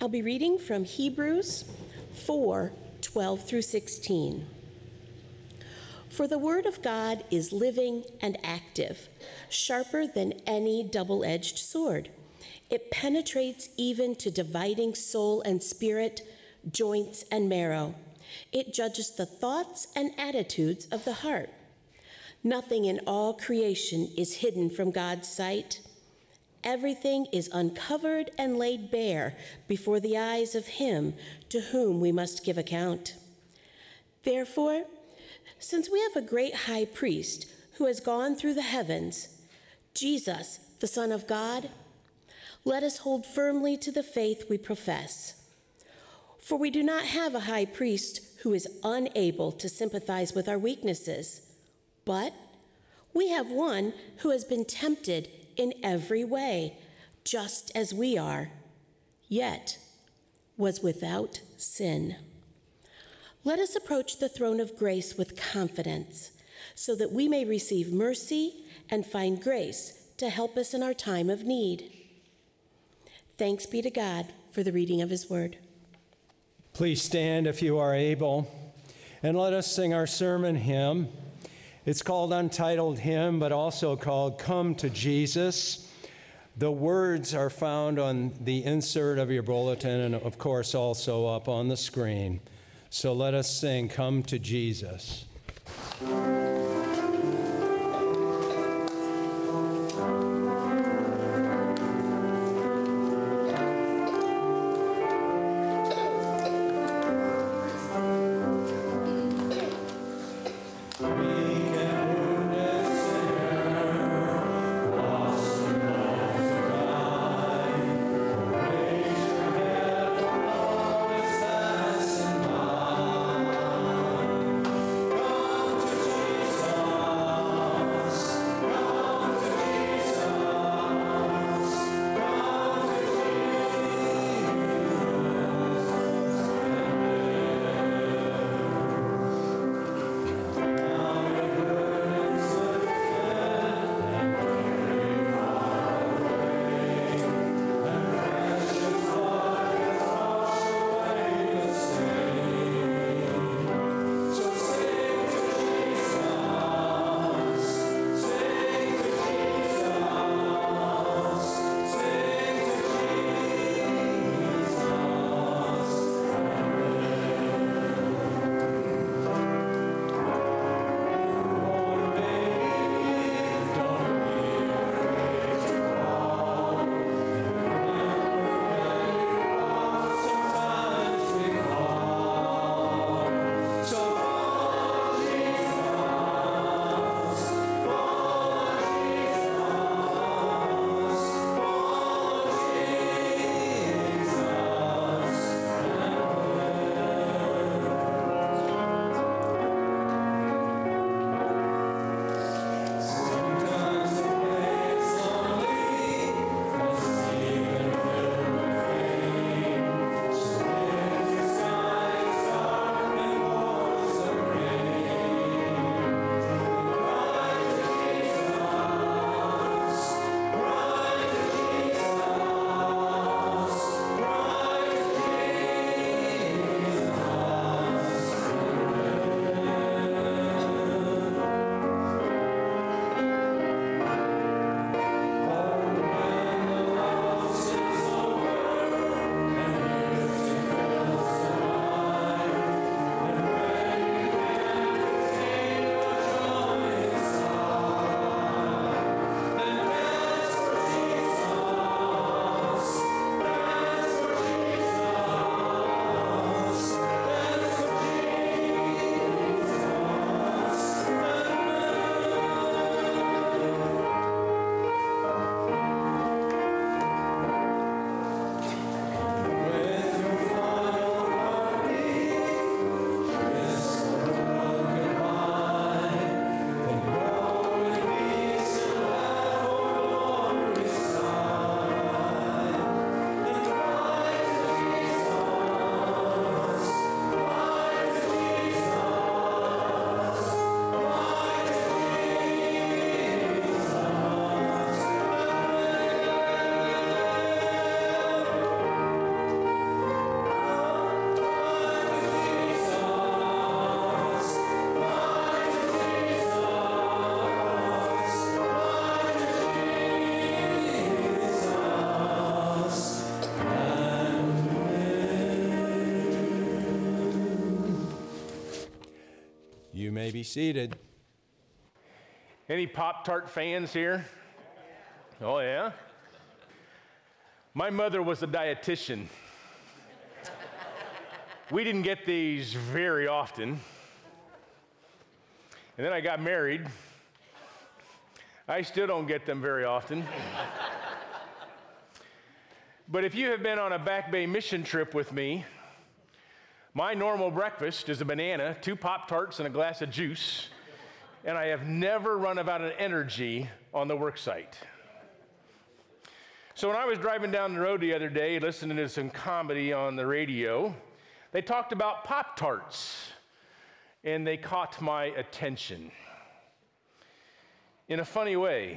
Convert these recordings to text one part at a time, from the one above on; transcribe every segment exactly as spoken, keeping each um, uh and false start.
I'll be reading from Hebrews four, twelve through sixteen. For the word of God is living and active, sharper than any double-edged sword. It penetrates even to dividing soul and spirit, joints and marrow. It judges the thoughts and attitudes of the heart. Nothing in all creation is hidden from God's sight. Everything is uncovered and laid bare before the eyes of Him to whom we must give account. Therefore, since we have a great high priest who has gone through the heavens, Jesus, the Son of God, let us hold firmly to the faith we profess. For we do not have a high priest who is unable to sympathize with our weaknesses, but we have one who has been tempted in every way, just as we are, yet was without sin. Let us approach the throne of grace with confidence, so that we may receive mercy and find grace to help us in our time of need. Thanks be to God for the reading of His word. Please stand if you are able, and let us sing our sermon hymn. It's called Untitled Hymn, but also called Come to Jesus. The words are found on the insert of your bulletin and, of course, also up on the screen. So let us sing Come to Jesus. Come to Jesus. You may be seated. Any Pop-Tart fans here? Oh, yeah? My mother was a dietitian. We didn't get these very often. And then I got married. I still don't get them very often. But if you have been on a Back Bay mission trip with me, my normal breakfast is a banana, two Pop-Tarts, and a glass of juice, and I have never run out of energy on the work site. So when I was driving down the road the other day, listening to some comedy on the radio, they talked about Pop-Tarts, and they caught my attention. In a funny way,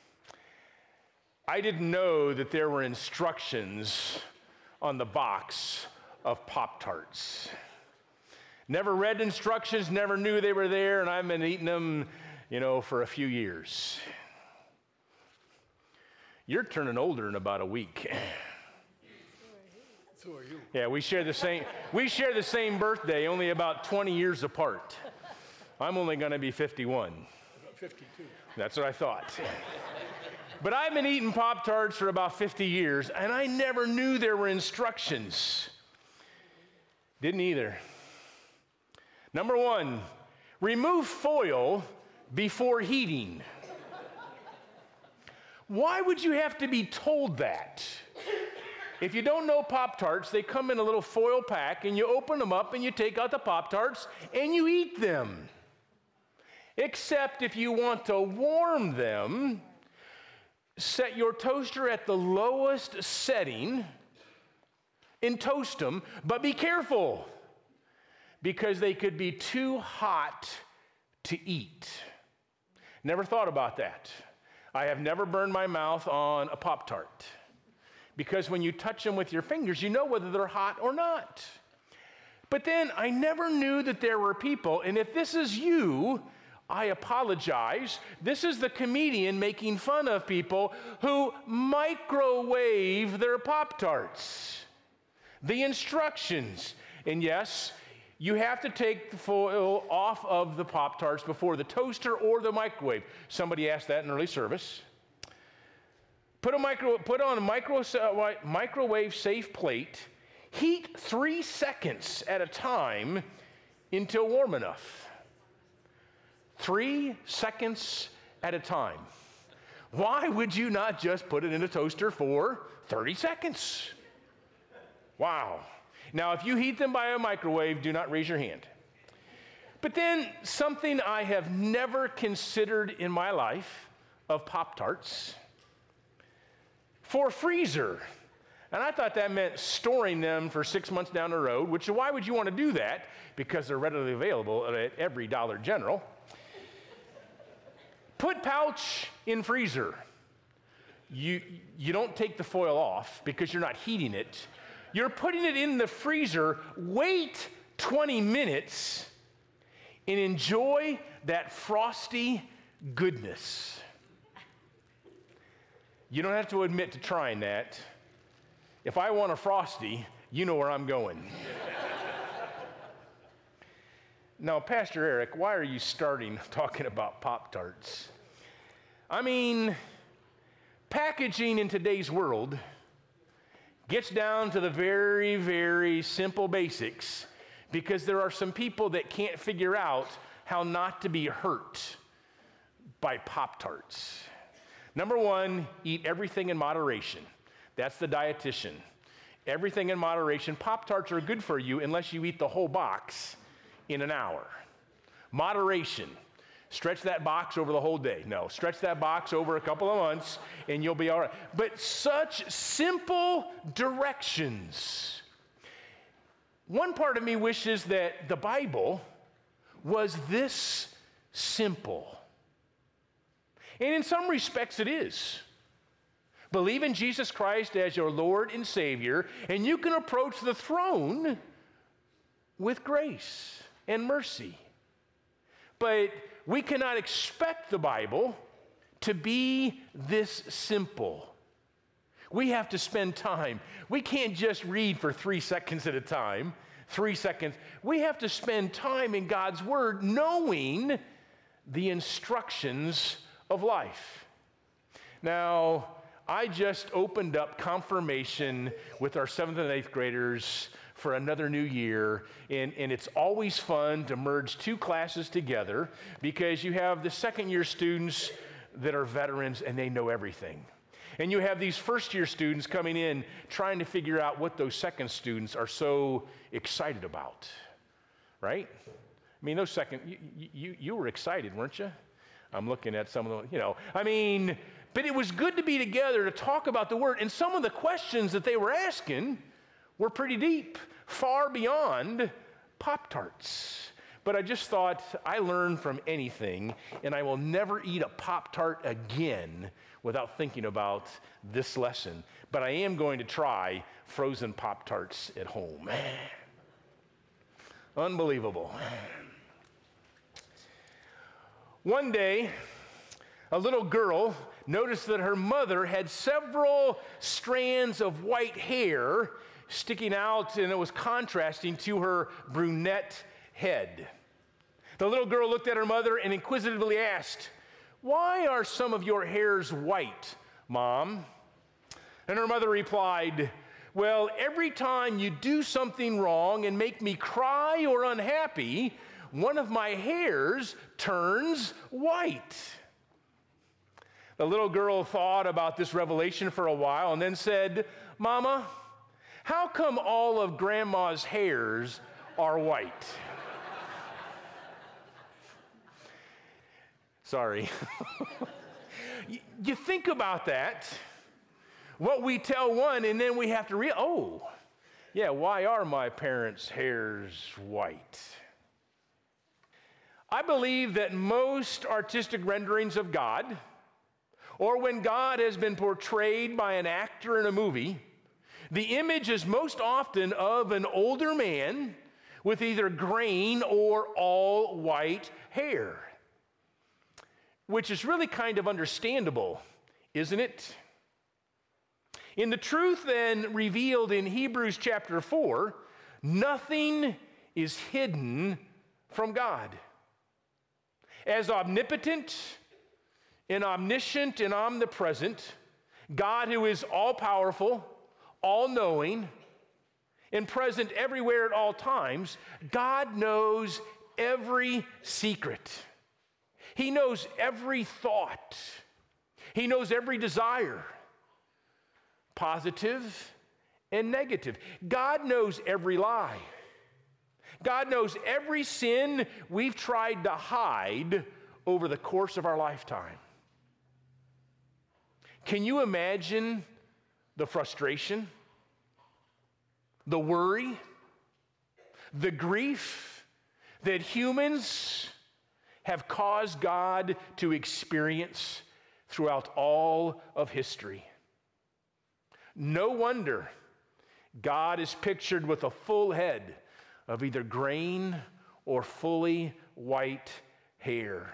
I didn't know that there were instructions on the box of Pop-Tarts. Never read instructions, never knew they were there, and I've been eating them, you know, for a few years. You're turning older in about a week. So are you. Yeah, we share the same we share the same birthday, only about twenty years apart. I'm only going to be fifty-one. About fifty-two. That's what I thought. But I've been eating Pop-Tarts for about fifty years, and I never knew there were instructions. Didn't either. Number one, remove foil before heating. Why would you have to be told that? If you don't know Pop-Tarts, they come in a little foil pack, and you open them up, and you take out the Pop-Tarts, and you eat them. Except if you want to warm them, set your toaster at the lowest setting and toast them, but be careful, because they could be too hot to eat. Never thought about that. I have never burned my mouth on a Pop-Tart, because when you touch them with your fingers, you know whether they're hot or not. But then I never knew that there were people, and if this is you, I apologize. This is the comedian making fun of people who microwave their Pop-Tarts. The instructions, and yes, you have to take the foil off of the Pop-Tarts before the toaster or the microwave. Somebody asked that in early service. Put, a micro, put on a micro, uh, microwave safe plate. Heat three seconds at a time until warm enough. Three seconds at a time. Why would you not just put it in a toaster for thirty seconds? Wow. Now, if you heat them by a microwave, do not raise your hand. But then something I have never considered in my life of Pop-Tarts, for freezer. And I thought that meant storing them for six months down the road, which why would you want to do that? Because they're readily available at every Dollar General. Put pouch in freezer. You, you don't take the foil off because you're not heating it. You're putting it in the freezer, wait twenty minutes, and enjoy that frosty goodness. You don't have to admit to trying that. If I want a Frosty, you know where I'm going. Now, Pastor Eric, why are you starting talking about Pop-Tarts? I mean, packaging in today's world gets down to the very, very simple basics, because there are some people that can't figure out how not to be hurt by Pop-Tarts. Number one, eat everything in moderation. That's the dietitian. Everything in moderation. Pop-Tarts are good for you unless you eat the whole box in an hour. Moderation. Stretch that box over the whole day. No, stretch that box over a couple of months and you'll be all right. But such simple directions. One part of me wishes that the Bible was this simple. And in some respects it is. Believe in Jesus Christ as your Lord and Savior, and you can approach the throne with grace and mercy. But we cannot expect the Bible to be this simple. We have to spend time. We can't just read for three seconds at a time. three seconds. We have to spend time in God's Word knowing the instructions of life. Now, I just opened up confirmation with our seventh and eighth graders for another new year, and, and it's always fun to merge two classes together because you have the second year students that are veterans and they know everything. And you have these first year students coming in trying to figure out what those second students are so excited about, right? I mean, those second, you, you, you were excited, weren't you? I'm looking at some of the, you know, I mean, but it was good to be together to talk about the Word. And some of the questions that they were asking were pretty deep, far beyond Pop-Tarts. But I just thought, I learn from anything, and I will never eat a Pop-Tart again without thinking about this lesson. But I am going to try frozen Pop-Tarts at home. Unbelievable. One day, a little girl noticed that her mother had several strands of white hair sticking out, and it was contrasting to her brunette head. The little girl looked at her mother and inquisitively asked, "Why are some of your hairs white, Mom?" And her mother replied, "Well, every time you do something wrong and make me cry or unhappy, one of my hairs turns white." The little girl thought about this revelation for a while and then said, "Mama, how come all of Grandma's hairs are white?" Sorry. You think about that, what we tell one, and then we have to realize, oh, yeah, why are my parents' hairs white? I believe that most artistic renderings of God, or when God has been portrayed by an actor in a movie, the image is most often of an older man with either graying or all white hair, which is really kind of understandable, isn't it? In the truth then revealed in Hebrews chapter four, nothing is hidden from God. As omnipotent and omniscient and omnipresent, God who is all-powerful, all-knowing, and present everywhere at all times, God knows every secret. He knows every thought. He knows every desire, positive and negative. God knows every lie. God knows every sin we've tried to hide over the course of our lifetime. Can you imagine the frustration, the worry, the grief that humans have caused God to experience throughout all of history? No wonder God is pictured with a full head of either graying or fully white hair.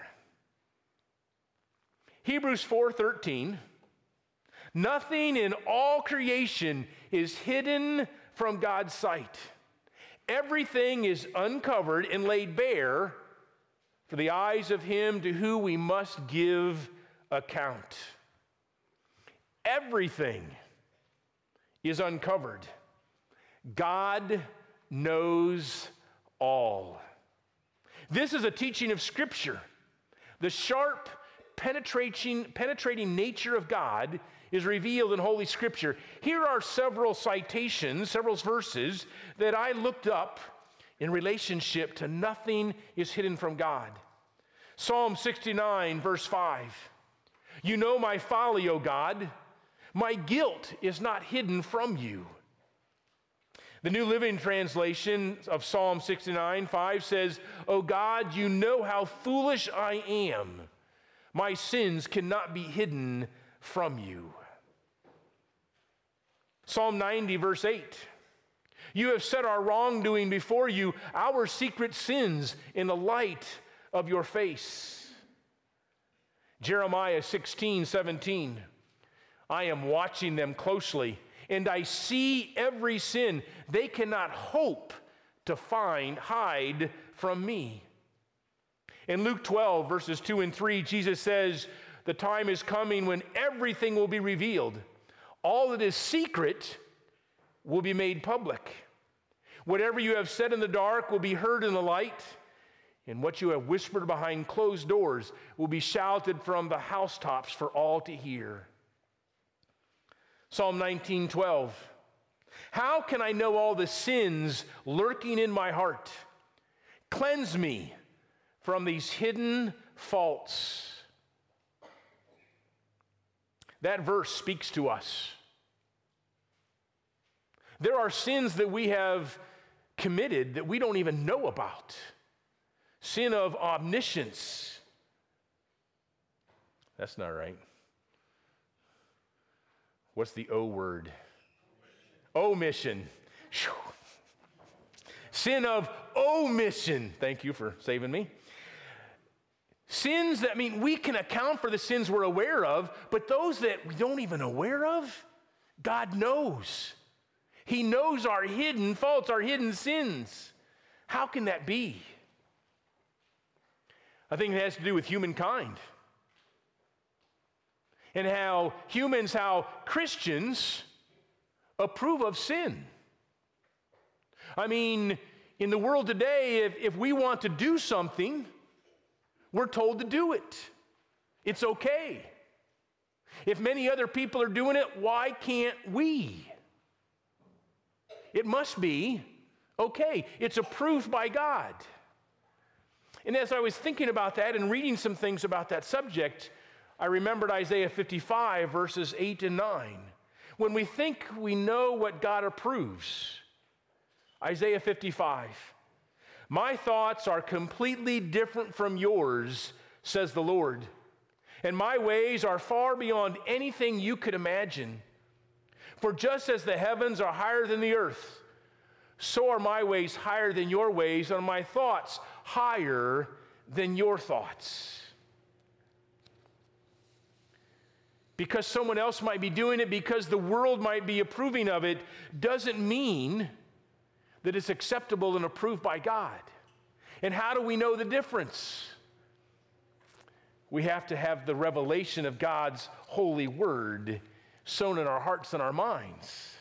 Hebrews four thirteen, nothing in all creation is hidden from God's sight. Everything is uncovered and laid bare for the eyes of him to whom we must give account. Everything is uncovered. God knows all. This is a teaching of Scripture. The sharp, penetrating, penetrating nature of God is revealed in Holy Scripture. Here are several citations, several verses that I looked up in relationship to nothing is hidden from God. Psalm sixty-nine, verse five. You know my folly, O God. My guilt is not hidden from you. The New Living Translation of Psalm sixty-nine, five says, O God, you know how foolish I am. My sins cannot be hidden from you. Psalm ninety, verse eight. You have set our wrongdoing before you, our secret sins in the light of your face. Jeremiah sixteen, seventeen. I am watching them closely, and I see every sin. They cannot hope to find, hide from me. In Luke twelve, verses two and three, Jesus says, the time is coming when everything will be revealed. All that is secret will be made public. Whatever you have said in the dark will be heard in the light, and what you have whispered behind closed doors will be shouted from the housetops for all to hear. Psalm nineteen twelve. How can I know all the sins lurking in my heart? Cleanse me from these hidden faults. That verse speaks to us. There are sins that we have committed that we don't even know about. Sin of omniscience. That's not right. What's the O word? Omission. Whew. Sin of omission. Thank you for saving me. Sins that, I mean, we can account for the sins we're aware of, but those that we don't even aware of, God knows. He knows our hidden faults, our hidden sins. How can that be? I think it has to do with humankind. And how humans, how Christians approve of sin. I mean, in the world today, if, if we want to do something, we're told to do it. It's okay. If many other people are doing it, why can't we? It must be okay. It's approved by God. And as I was thinking about that and reading some things about that subject, I remembered Isaiah fifty-five, verses eight and nine. When we think we know what God approves, Isaiah fifty-five, my thoughts are completely different from yours, says the Lord, and my ways are far beyond anything you could imagine. For just as the heavens are higher than the earth, so are my ways higher than your ways, and my thoughts higher than your thoughts. Because someone else might be doing it, because the world might be approving of it, doesn't mean that it's acceptable and approved by God. And how do we know the difference? We have to have the revelation of God's holy word sown in our hearts and our minds.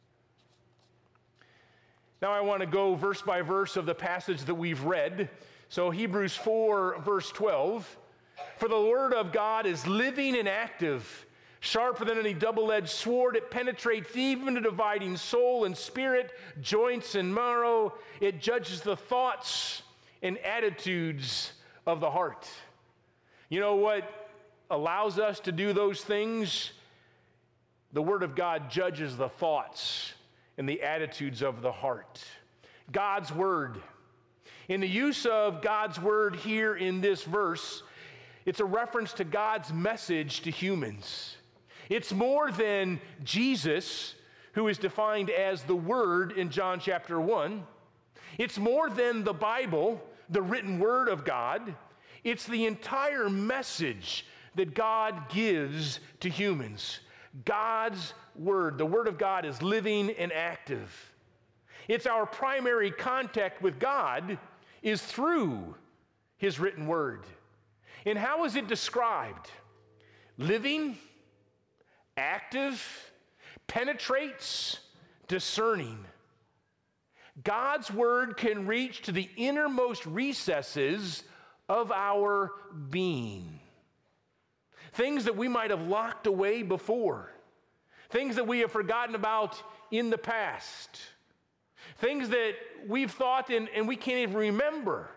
Now I want to go verse by verse of the passage that we've read. So Hebrews four, verse twelve. For the word of God is living and active, sharper than any double-edged sword. It penetrates even to dividing soul and spirit, joints and marrow. It judges the thoughts and attitudes of the heart. You know what allows us to do those things? The Word of God judges the thoughts and the attitudes of the heart. God's Word. In the use of God's Word here in this verse, it's a reference to God's message to humans. It's more than Jesus, who is defined as the Word in John chapter one. It's more than the Bible, the written Word of God. It's the entire message that God gives to humans. God's Word, the Word of God, is living and active. It's our primary contact with God is through His written Word. And how is it described? Living, active, penetrates, discerning. God's Word can reach to the innermost recesses of our being. Things that we might have locked away before. Things that we have forgotten about in the past. Things that we've thought and, and we can't even remember.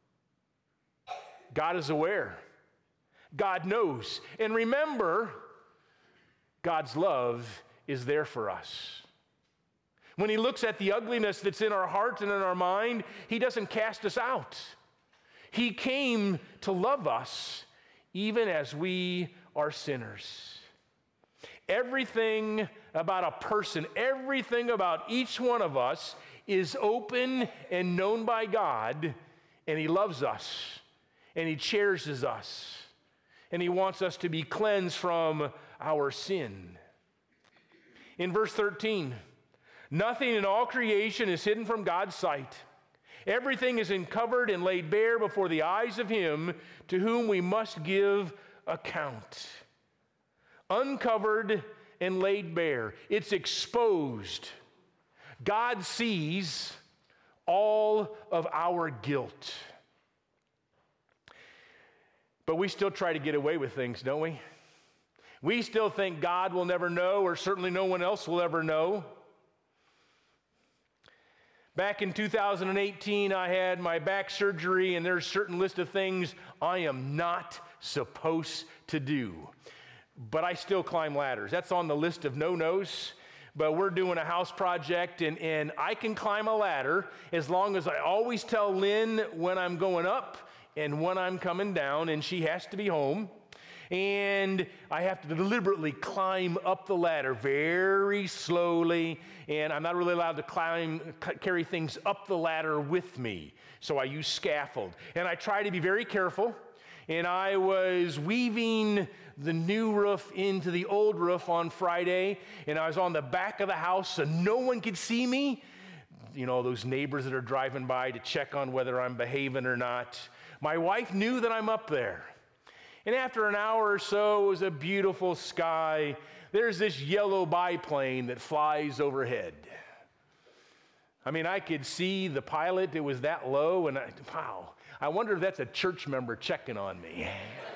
God is aware. God knows. And remember, God's love is there for us. When He looks at the ugliness that's in our heart and in our mind, He doesn't cast us out. He came to love us even as we are sinners. Everything about a person, everything about each one of us is open and known by God, and He loves us, and He cherishes us, and He wants us to be cleansed from our sin. In verse thirteen, nothing in all creation is hidden from God's sight. Everything is uncovered and laid bare before the eyes of him to whom we must give account. Uncovered and laid bare. It's exposed. God sees all of our guilt. But we still try to get away with things, don't we? We still think God will never know, or certainly no one else will ever know. Back in two thousand eighteen, I had my back surgery, and there's a certain list of things I am not supposed to do. But I still climb ladders. That's on the list of no-nos. But we're doing a house project, and, and I can climb a ladder as long as I always tell Lynn when I'm going up and when I'm coming down, and she has to be home. And I have to deliberately climb up the ladder very slowly, and I'm not really allowed to climb, carry things up the ladder with me. So I use scaffold, and I try to be very careful. And I was weaving the new roof into the old roof on Friday, and I was on the back of the house so no one could see me. You know, those neighbors that are driving by to check on whether I'm behaving or not. My wife knew that I'm up there. And after an hour or so, it was a beautiful sky. There's this yellow biplane that flies overhead. I mean, I could see the pilot. It was that low, and I, wow. I wonder if that's a church member checking on me.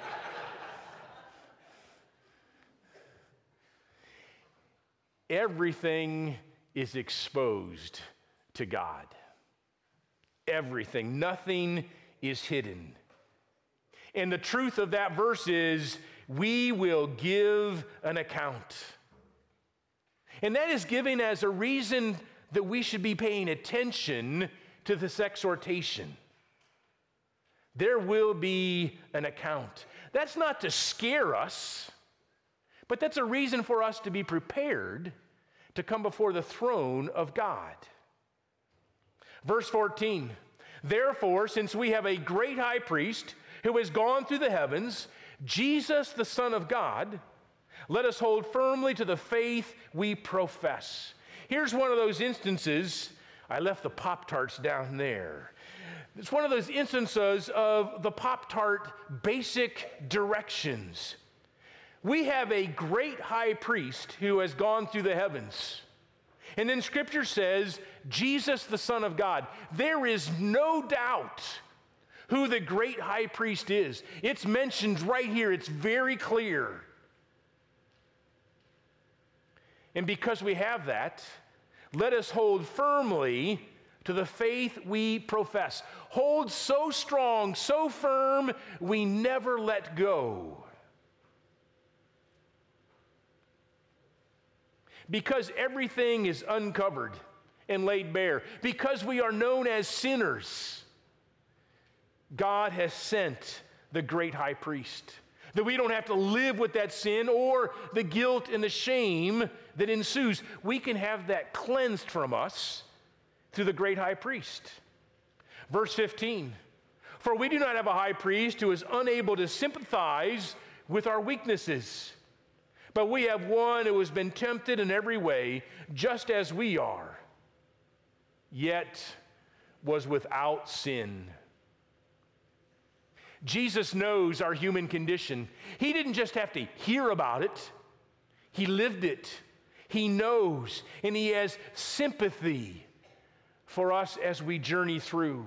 Everything is exposed to God. Everything. Nothing is hidden. And the truth of that verse is, we will give an account. And that is given as a reason that we should be paying attention to this exhortation. There will be an account. That's not to scare us, but that's a reason for us to be prepared to come before the throne of God. Verse fourteen, therefore, since we have a great high priest who has gone through the heavens, Jesus, the Son of God, let us hold firmly to the faith we profess. Here's one of those instances. I left the Pop-Tarts down there. It's one of those instances of the Pop-Tart basic directions. We have a great high priest who has gone through the heavens. And then Scripture says, Jesus, the Son of God. There is no doubt who the great high priest is. It's mentioned right here. It's very clear. And because we have that, let us hold firmly to the faith we profess. Hold so strong, so firm, we never let go. Because everything is uncovered and laid bare. Because we are known as sinners, God has sent the great high priest. That we don't have to live with that sin or the guilt and the shame that ensues. We can have that cleansed from us through the great high priest. Verse fifteen, for we do not have a high priest who is unable to sympathize with our weaknesses, but we have one who has been tempted in every way, just as we are, yet was without sin. Jesus knows our human condition. He didn't just have to hear about it. He lived it. He knows, and he has sympathy for us as we journey through.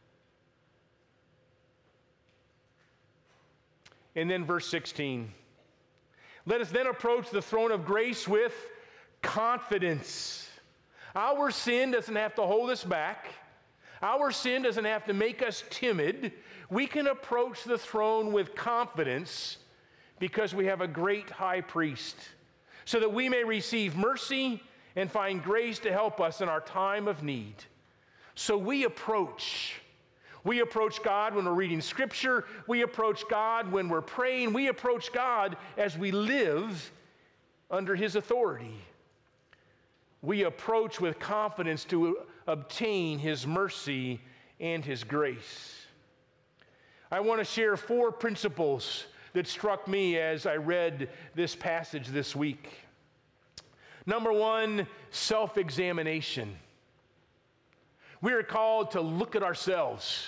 And then verse sixteen. Let us then approach the throne of grace with confidence. Our sin doesn't have to hold us back. Our sin doesn't have to make us timid. We can approach the throne with confidence because we have a great high priest, so that we may receive mercy and find grace to help us in our time of need. So we approach. We approach God when we're reading Scripture. We approach God when we're praying. We approach God as we live under His authority. We approach with confidence to obtain His mercy and His grace. I want to share four principles that struck me as I read this passage this week. Number one, self-examination. We are called to look at ourselves.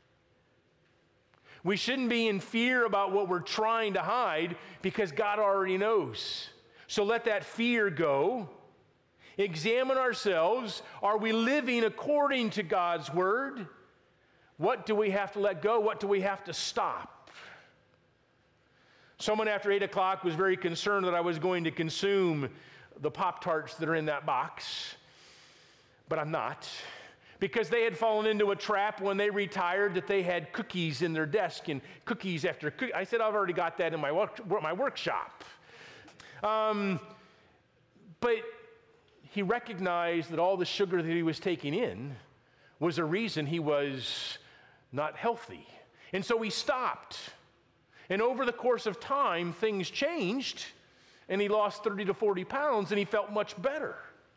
We shouldn't be in fear about what we're trying to hide because God already knows. So let that fear go. Examine ourselves. Are we living according to God's word? What do we have to let go? What do we have to stop? Someone after eight o'clock was very concerned that I was going to consume the Pop-Tarts that are in that box, but I'm not. Because they had fallen into a trap when they retired that they had cookies in their desk and cookies after cookies. I said, I've already got that in my, work, my workshop. Um, but he recognized that all the sugar that he was taking in was a reason he was not healthy. And so he stopped. And over the course of time, things changed, and he lost thirty to forty pounds, and he felt much better.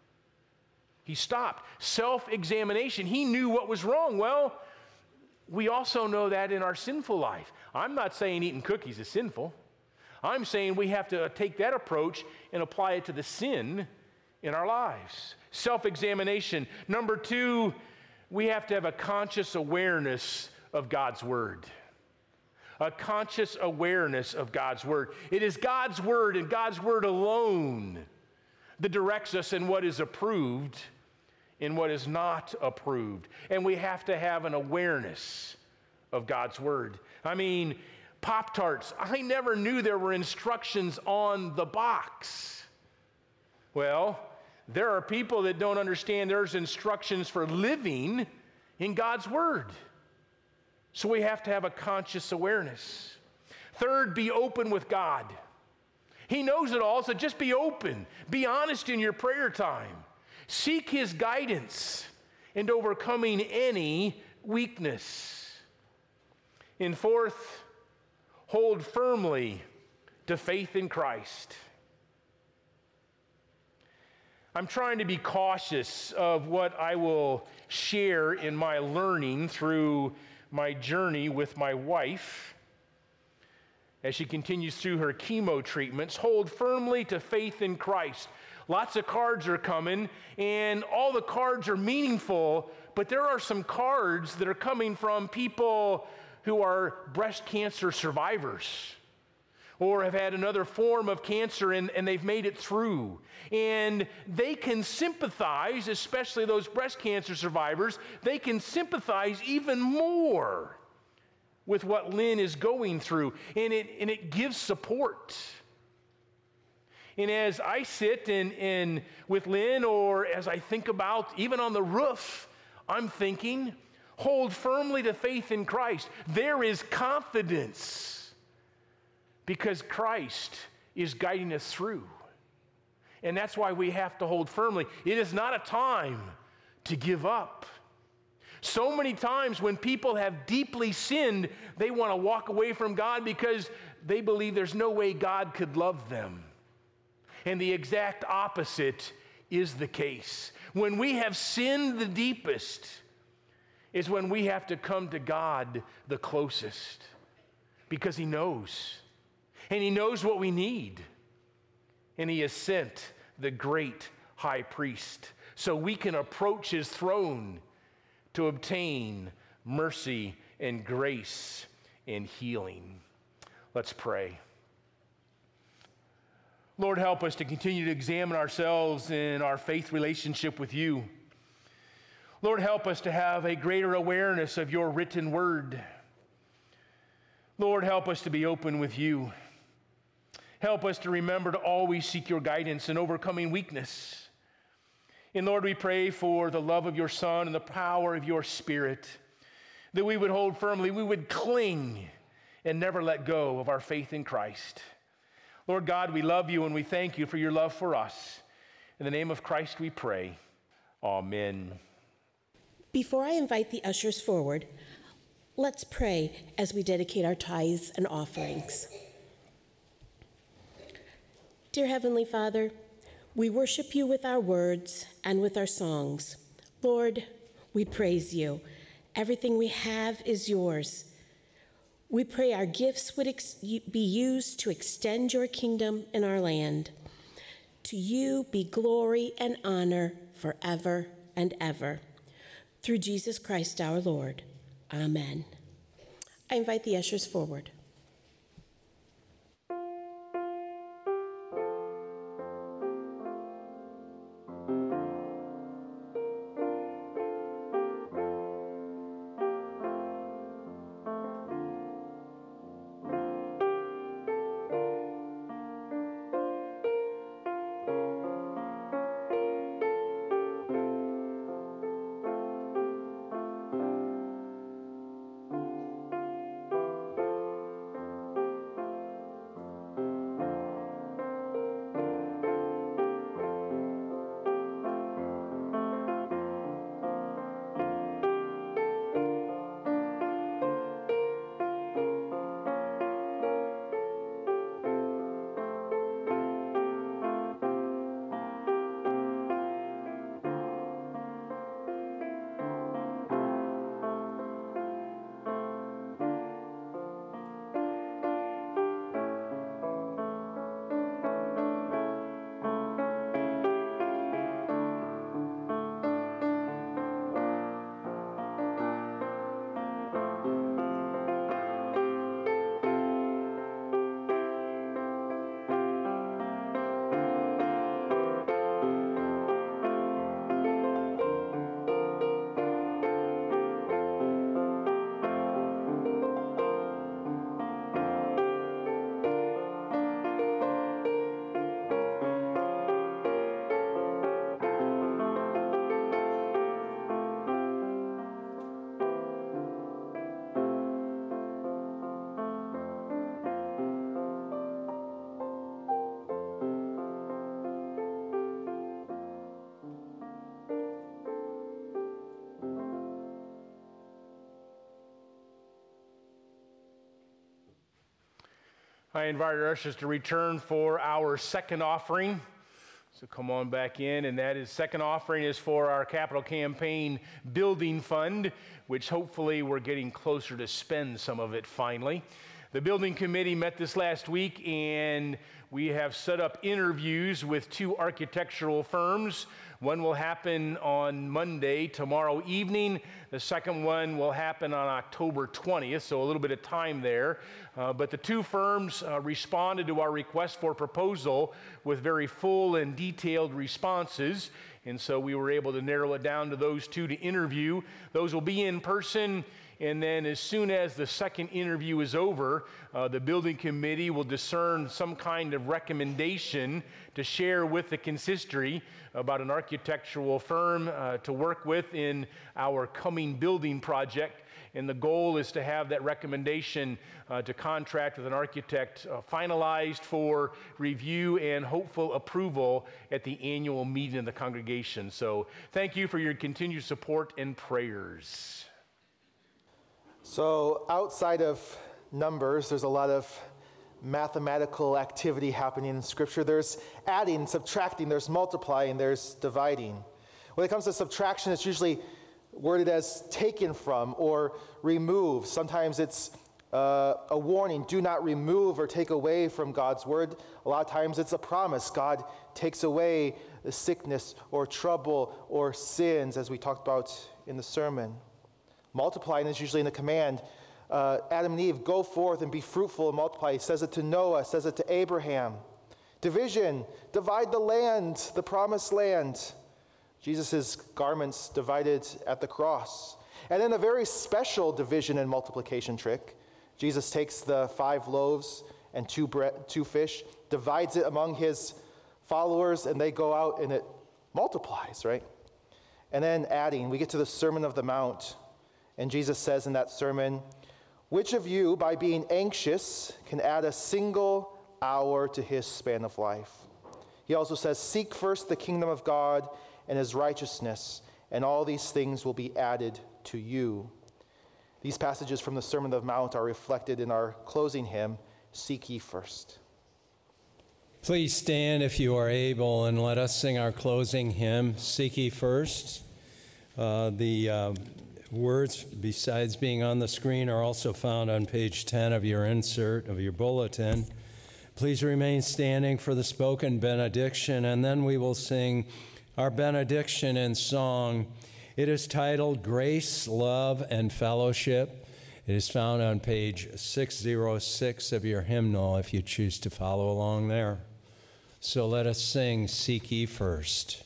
He stopped. Self-examination. He knew what was wrong. Well, we also know that in our sinful life. I'm not saying eating cookies is sinful. I'm saying we have to take that approach and apply it to the sin in our lives. Self-examination. Number two, we have to have a conscious awareness of God's word. A conscious awareness of God's word. It is God's word and God's word alone that directs us in what is approved and what is not approved. And we have to have an awareness of God's word. I mean, Pop-Tarts, I never knew there were instructions on the box. Well, there are people that don't understand there's instructions for living in God's word. So we have to have a conscious awareness. Third, be open with God. He knows it all, so just be open. Be honest in your prayer time. Seek his guidance in overcoming any weakness. And fourth, hold firmly to faith in Christ. I'm trying to be cautious of what I will share in my learning through my journey with my wife as she continues through her chemo treatments. Hold firmly to faith in Christ. Lots of cards are coming, and all the cards are meaningful, but there are some cards that are coming from people who are breast cancer survivors or have had another form of cancer and, and they've made it through. And they can sympathize, especially those breast cancer survivors, they can sympathize even more with what Lynn is going through, and it, and it gives support. And as I sit in, in with Lynn, or as I think about even on the roof, I'm thinking, hold firmly to faith in Christ. There is confidence because Christ is guiding us through. And that's why we have to hold firmly. It is not a time to give up. So many times when people have deeply sinned, they want to walk away from God because they believe there's no way God could love them. And the exact opposite is the case. When we have sinned the deepest is when we have to come to God the closest because he knows. And he knows what we need. And he has sent the great high priest so we can approach his throne to obtain mercy and grace and healing. Let's pray. Lord, help us to continue to examine ourselves in our faith relationship with you. Lord, help us to have a greater awareness of your written word. Lord, help us to be open with you. Help us to remember to always seek your guidance in overcoming weakness. And Lord, we pray for the love of your Son and the power of your Spirit, that we would hold firmly, we would cling and never let go of our faith in Christ. Lord God, we love you and we thank you for your love for us. In the name of Christ we pray. Amen. Before I invite the ushers forward, let's pray as we dedicate our tithes and offerings. Dear Heavenly Father, we worship you with our words and with our songs. Lord, we praise you. Everything we have is yours. We pray our gifts would ex- be used to extend your kingdom in our land. To you be glory and honor forever and ever. Through Jesus Christ our Lord. Amen. I invite the ushers forward. I invite our ushers to return for our second offering. So come on back in, and that is second offering is for our capital campaign building fund, which hopefully we're getting closer to spend some of it finally. The building committee met this last week, and we have set up interviews with two architectural firms. One will happen on Monday, tomorrow evening. The second one will happen on October twentieth, so a little bit of time there. Uh, but the two firms uh, responded to our request for proposal with very full and detailed responses. And so we were able to narrow it down to those two to interview. Those will be in person. And then as soon as the second interview is over, uh, the building committee will discern some kind of recommendation to share with the consistory about an architectural firm uh, to work with in our coming building project. And the goal is to have that recommendation uh, to contract with an architect uh, finalized for review and hopeful approval at the annual meeting of the congregation. So thank you for your continued support and prayers. So outside of numbers, there's a lot of mathematical activity happening in Scripture. There's adding, subtracting, there's multiplying, there's dividing. When it comes to subtraction, it's usually worded as taken from or remove. Sometimes it's uh, a warning, do not remove or take away from God's word. A lot of times it's a promise. God takes away the sickness or trouble or sins, as we talked about in the sermon. Multiplying is usually in the command. Uh, Adam and Eve, go forth and be fruitful and multiply. He says it to Noah, says it to Abraham. Division, divide the land, the promised land. Jesus' garments divided at the cross. And then a very special division and multiplication trick. Jesus takes the five loaves and two, bread, two fish, divides it among his followers, and they go out and it multiplies, right? And then adding, we get to the Sermon of the Mount. And Jesus says in that sermon, which of you, by being anxious, can add a single hour to his span of life? He also says, seek first the kingdom of God and his righteousness, and all these things will be added to you. These passages from the Sermon of the Mount are reflected in our closing hymn, Seek Ye First. Please stand if you are able, and let us sing our closing hymn, Seek Ye First. Uh, the uh, words, besides being on the screen, are also found on page ten of your insert of your bulletin. Please remain standing for the spoken benediction, and then we will sing our benediction in song, It is titled Grace, Love, and Fellowship. It is found on page six oh six of your hymnal if you choose to follow along there. So let us sing Seek Ye First.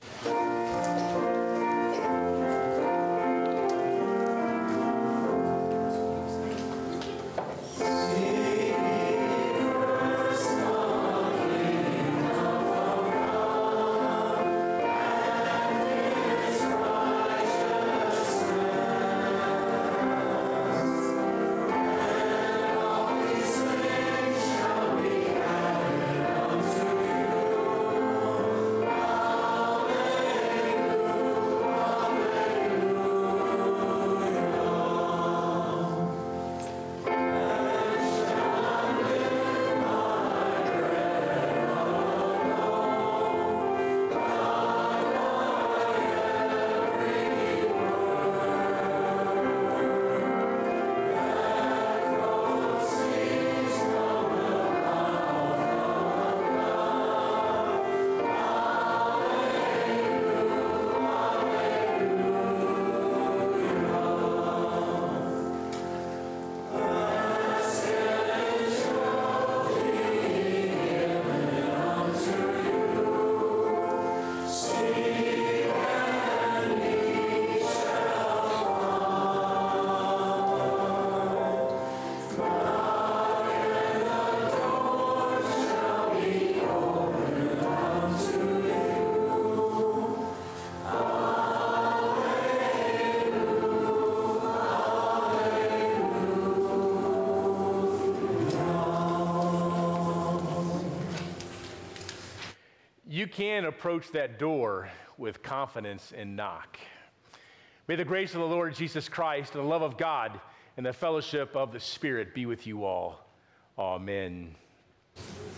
You can approach that door with confidence and knock. May the grace of the Lord Jesus Christ and the love of God and the fellowship of the Spirit be with you all. Amen.